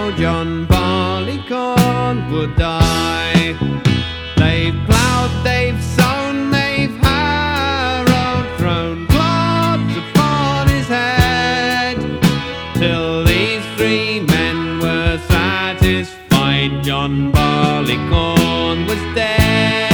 how John Barleycorn would die. They've ploughed, they've sown, they've harrowed, thrown clods upon his head, till these three men were satisfied John Barleycorn was dead.